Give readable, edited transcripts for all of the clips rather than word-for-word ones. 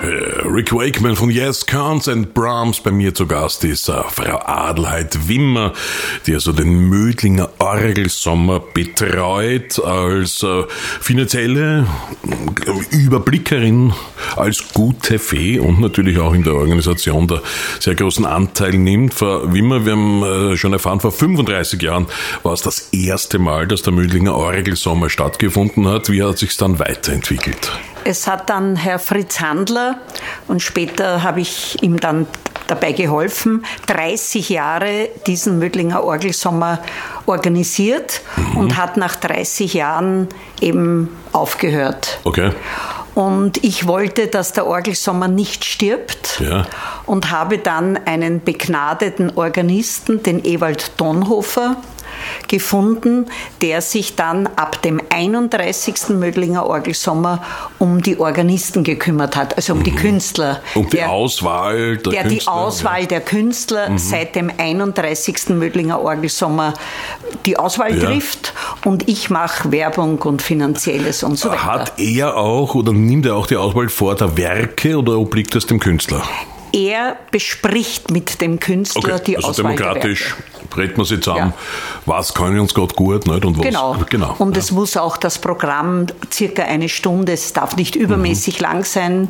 Rick Wakeman von Yes, Counts and Brahms. Bei mir zu Gast ist Frau Adelheid Wimmer, die also den Mödlinger Orgelsommer betreut als finanzielle Überblickerin, als gute Fee und natürlich auch in der Organisation da sehr großen Anteil nimmt. Frau Wimmer, wir haben schon erfahren, vor 35 Jahren war es das erste Mal, dass der Mödlinger Orgelsommer stattgefunden hat. Wie hat es sich dann weiterentwickelt? Es hat dann Herr Fritz Handler und später habe ich ihm dann dabei geholfen, 30 Jahre diesen Mödlinger Orgelsommer organisiert und hat nach 30 Jahren eben aufgehört. Okay. Und ich wollte, dass der Orgelsommer nicht stirbt und habe dann einen begnadeten Organisten, den Ewald Donhofer, gefunden, der sich dann ab dem 31. Mödlinger Orgelsommer um die Organisten gekümmert hat, also um die Künstler. Um die Auswahl der Künstler? Die Auswahl der Künstler seit dem 31. Mödlinger Orgelsommer die Auswahl trifft und ich mache Werbung und Finanzielles und so weiter. Hat er auch oder nimmt er auch die Auswahl vor der Werke oder obliegt das dem Künstler? Er bespricht mit dem Künstler die also Auswahl demokratisch reden wir sie zusammen, was können uns gerade gut nicht und was. Genau. Und es muss auch das Programm circa eine Stunde, es darf nicht übermäßig lang sein.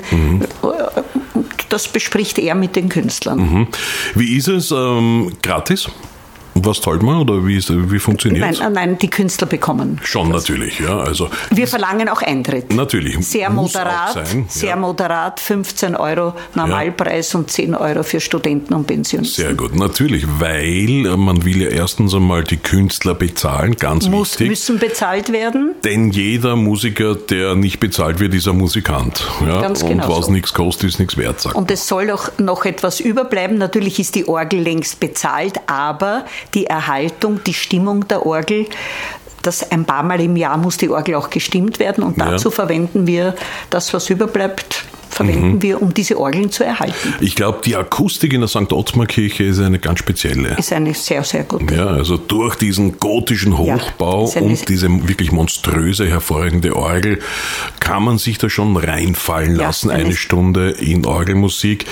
Das bespricht er mit den Künstlern. Wie ist es? Gratis? Was zahlt man oder wie funktioniert es? Nein, die Künstler bekommen. Schon natürlich, ja. Also wir verlangen auch Eintritt. Natürlich. Sehr moderat, 15 Euro Normalpreis und 10 Euro für Studenten und Pensionisten. Sehr gut, natürlich, weil man will ja erstens einmal die Künstler bezahlen, ganz wichtig. Müssen bezahlt werden. Denn jeder Musiker, der nicht bezahlt wird, ist ein Musikant. Ja? Ganz und genau was nichts kostet, ist nichts wert, sagt. Und es soll auch noch etwas überbleiben. Natürlich ist die Orgel längst bezahlt, aber die Erhaltung, die Stimmung der Orgel, das ein paar Mal im Jahr muss die Orgel auch gestimmt werden und dazu verwenden wir das, was überbleibt, wir, um diese Orgeln zu erhalten. Ich glaube, die Akustik in der St. Ottmar Kirche ist eine ganz spezielle. Ist eine sehr, sehr gute. Ja, also durch diesen gotischen Hochbau und diese wirklich monströse, hervorragende Orgel kann man sich da schon reinfallen lassen, eine Stunde in Orgelmusik.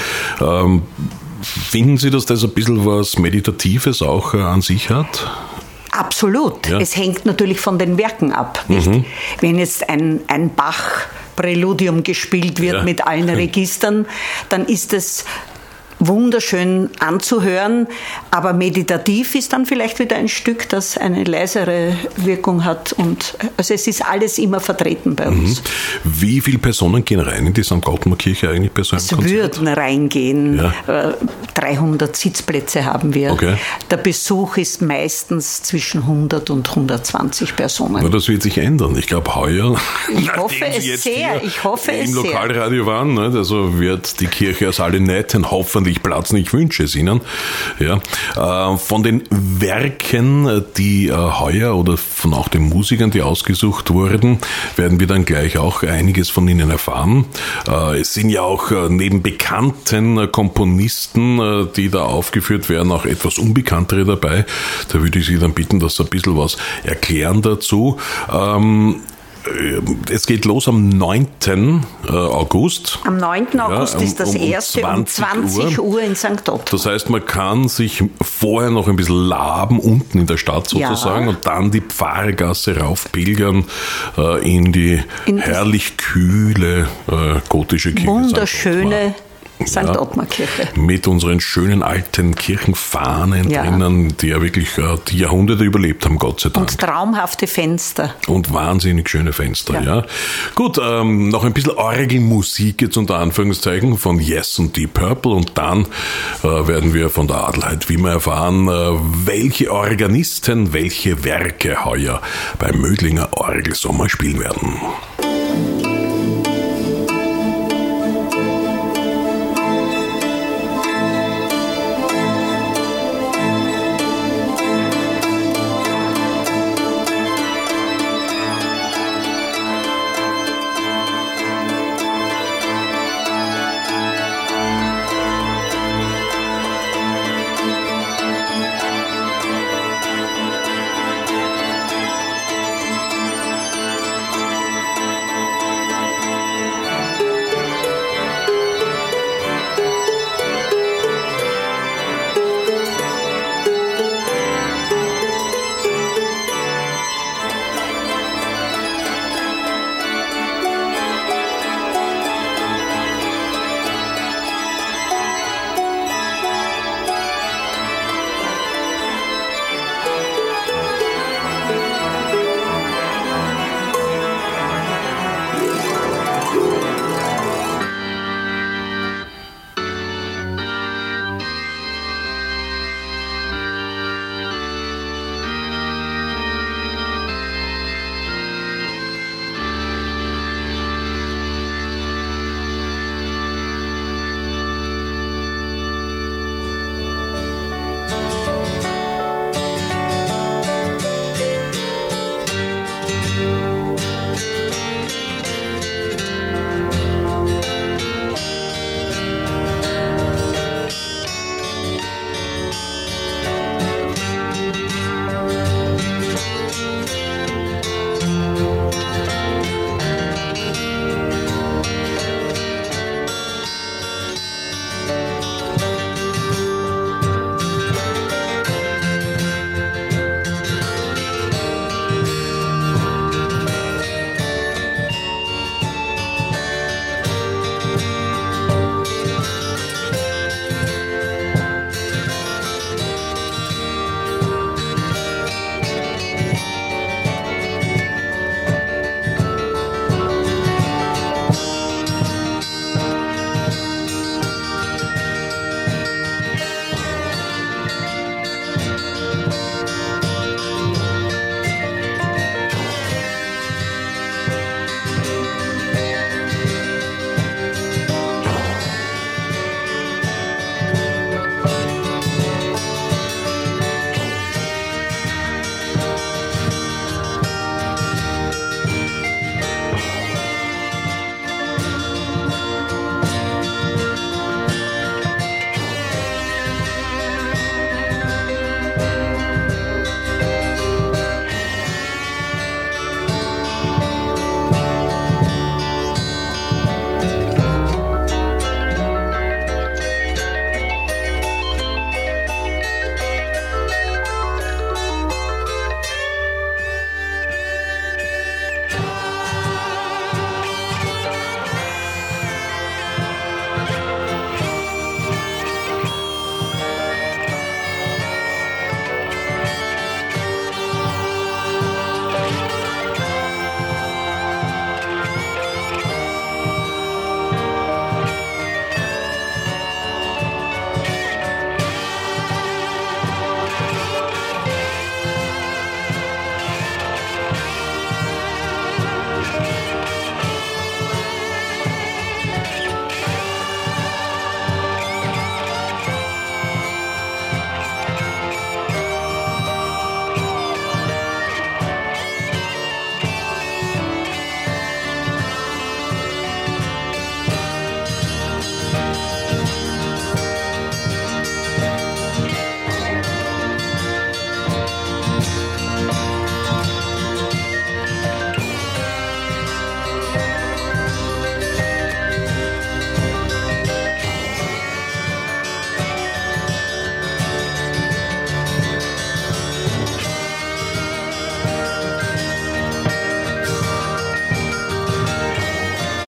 Finden Sie, dass das ein bisschen was Meditatives auch an sich hat? Absolut. Ja. Es hängt natürlich von den Werken ab. Nicht? Wenn jetzt ein Bach-Präludium gespielt wird mit allen Registern, dann ist es wunderschön anzuhören, aber meditativ ist dann vielleicht wieder ein Stück, das eine leisere Wirkung hat und also es ist alles immer vertreten bei uns. Wie viele Personen gehen rein in die St. Ottmar Kirche eigentlich bei so einem Konzert? Es würden reingehen, 300 Sitzplätze haben wir. Okay. Der Besuch ist meistens zwischen 100 und 120 Personen. Na, das wird sich ändern. Ich glaube heuer, ich hoffe es sehr. Im Lokalradio waren, ne, also wird die Kirche als alle netten hoffentlich platzen. Ich wünsche es Ihnen. Ja. Von den Werken, die heuer oder von auch den Musikern, die ausgesucht wurden, werden wir dann gleich auch einiges von Ihnen erfahren. Es sind ja auch neben bekannten Komponisten, die da aufgeführt werden, auch etwas Unbekanntere dabei. Da würde ich Sie dann bitten, dass Sie ein bisschen was erklären dazu. Es geht los am 9. August. Am 9. August ist das erste um 20 Uhr in St. Otto. Das heißt, man kann sich vorher noch ein bisschen laben, unten in der Stadt sozusagen, und dann die Pfarrgasse raufpilgern in die herrlich kühle gotische Kirche. Wunderschöne St. Ottmar Kirche. Mit unseren schönen alten Kirchenfahnen drinnen, die ja wirklich die Jahrhunderte überlebt haben, Gott sei Dank. Und traumhafte Fenster. Und wahnsinnig schöne Fenster, ja. Gut, noch ein bisschen Orgelmusik jetzt unter Anführungszeichen von Yes und Deep Purple und dann werden wir von der Adelheid Wimmer erfahren, welche Organisten welche Werke heuer beim Mödlinger Orgelsommer spielen werden.